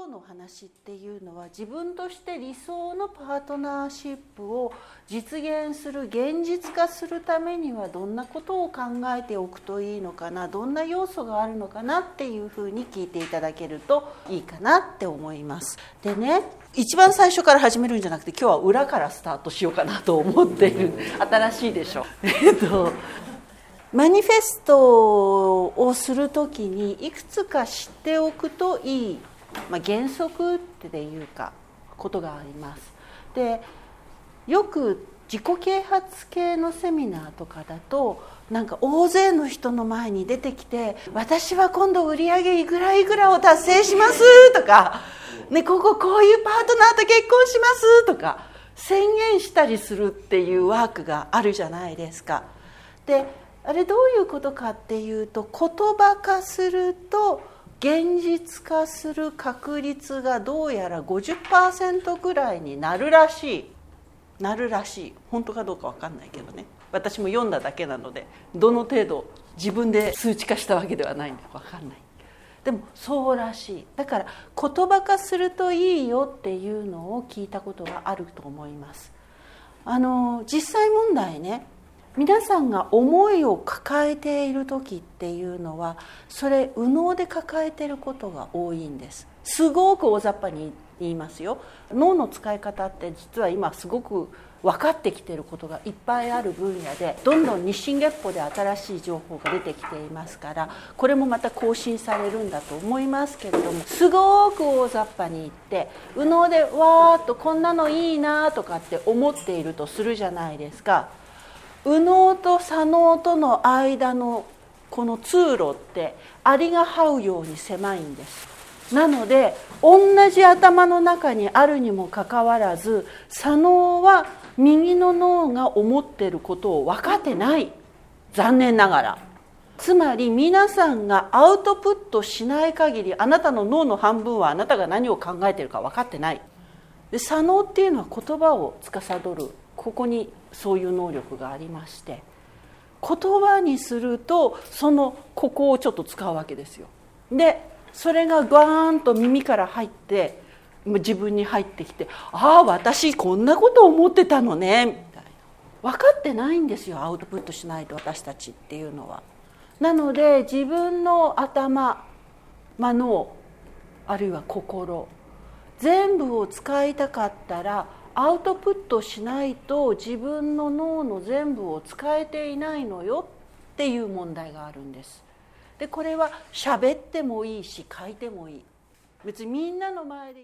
の話っていうのは自分として理想のパートナーシップを実現する、現実化するためにはどんなことを考えておくといいのかな、どんな要素があるのかなっていうふうに聞いていただけるといいかなって思います。でね、一番最初から始めるんじゃなくて今日は裏からスタートしようかなと思っている。新しいでしょ。マニフェストをするときにいくつか知っておくといい、原則っていうかことがあります。で、よく自己啓発系のセミナーとかだとなんか大勢の人の前に出てきて、私は今度売上いくらいくらを達成しますとか、ね、こういうパートナーと結婚しますとか宣言したりするっていうワークがあるじゃないですか。で、あれどういうことかっていうと、言葉化すると現実化する確率がどうやら 50% ぐらいになるらしい。本当かどうか分かんないけどね、私も読んだだけなのでどの程度自分で数値化したわけではないんで分かんない。でもそうらしい。だから言葉化するといいよっていうのを聞いたことがあると思います。実際問題ね、皆さんが思いを抱えている時っていうのはそれ右脳で抱えていることが多いんです。すごく大雑把に言いますよ。脳の使い方って実は今すごく分かってきていることがいっぱいある分野で、どんどん日進月歩で新しい情報が出てきていますから、これもまた更新されるんだと思いますけれども、すごく大雑把に言って右脳でわーっとこんなのいいなとかって思っているとするじゃないですか。右脳と左脳との間のこの通路ってアリが這うように狭いんです。なので同じ頭の中にあるにもかかわらず、左脳は右の脳が思っていることを分かってない。残念ながら。つまり皆さんがアウトプットしない限り、あなたの脳の半分はあなたが何を考えているか分かってない。で、左脳っていうのは言葉を司る、ここにそういう能力がありまして、言葉にするとここをちょっと使うわけですよ。でそれがガーンと耳から入って自分に入ってきて、ああ私こんなこと思ってたのねみたいな。分かってないんですよ、アウトプットしないと私たちっていうのは。なので自分の頭、脳あるいは心全部を使いたかったらアウトプットしないと自分の脳の全部を使えていないのよっていう問題があるんです。でこれは喋ってもいいし書いてもいい。別にみんなの前で